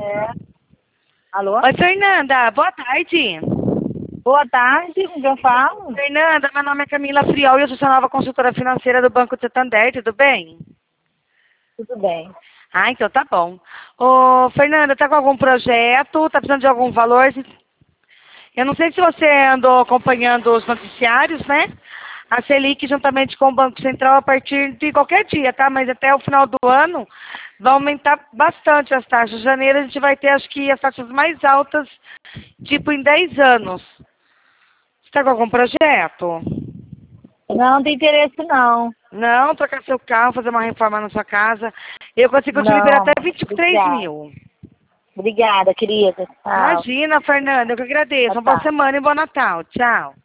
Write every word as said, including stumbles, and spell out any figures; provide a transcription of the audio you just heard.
É. Alô? Oi, Fernanda, boa tarde. Boa tarde, com quem eu falo? Fernanda, meu nome é Camila Friol e eu sou sua nova consultora financeira do Banco de Santander, tudo bem? Tudo bem. Ah, então tá bom. Ô, Fernanda, tá com algum projeto? Tá precisando de algum valor? Eu não sei se você andou acompanhando os noticiários, né? A Selic, juntamente com o Banco Central, a partir de qualquer dia, tá? Mas até o final do ano, vai aumentar bastante as taxas. Em janeiro, a gente vai ter, acho que, as taxas mais altas, tipo, em dez anos. Você tá com algum projeto? Não, não tem interesse, não. Não, trocar seu carro, fazer uma reforma na sua casa. Eu consigo te liberar Não, até vinte e três obrigada. mil. Obrigada, querida. Tchau. Imagina, Fernanda, eu que agradeço. Boa Uma boa tarde. semana e bom Natal. Tchau.